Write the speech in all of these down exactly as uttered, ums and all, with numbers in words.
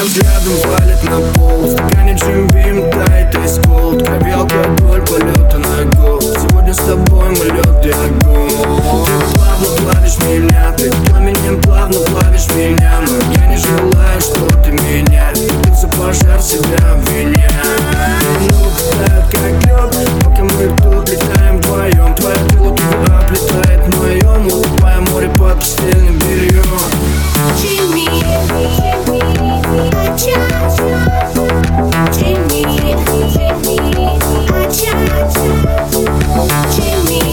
взглядом валит на пол. В стакане Джим Бим, тает из колд. Крови, алкоголь, полеты на гол. Сегодня с тобой мы лед и огонь. Ты плавно плавишь меня, ты пламенем плавно плавишь меня. Но я не желаю, что ты меня. Ты за пожар себя обвиняй. Ну, тает как лед, пока мы тут летаем вдвоем. Твое тело тут оплетает в моем. Улыбая море под постельным бельем. Jimmy, acha, Jimmy, Jimmy, acha, Jimmy,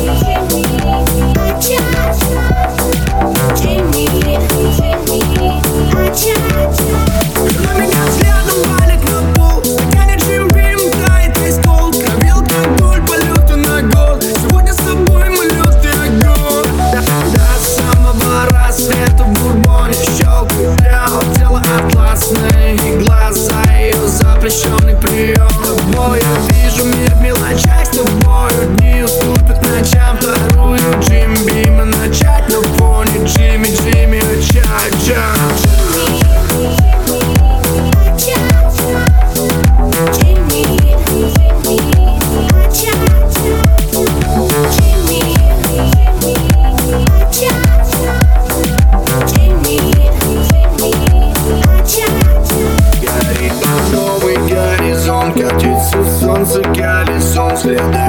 acha, Jimmy, Jimmy, acha. На меня взглядом валит на пол. В стакане Джим Бим, тает весь колд. Крови, алкоголь, полеты на гол. Сегодня с тобой мы лед и огонь. До, до самого рассвета в бурбоне щелкаю прямо. Тело атласное и глаза ее запрещенный прием. С тобой я вижу мир в мелочах. С тобою дни уступят ночам. Вторую Джим Бима начать на фоне Джимми, Джимми, ача, ача. Катится солнце, колесом, следует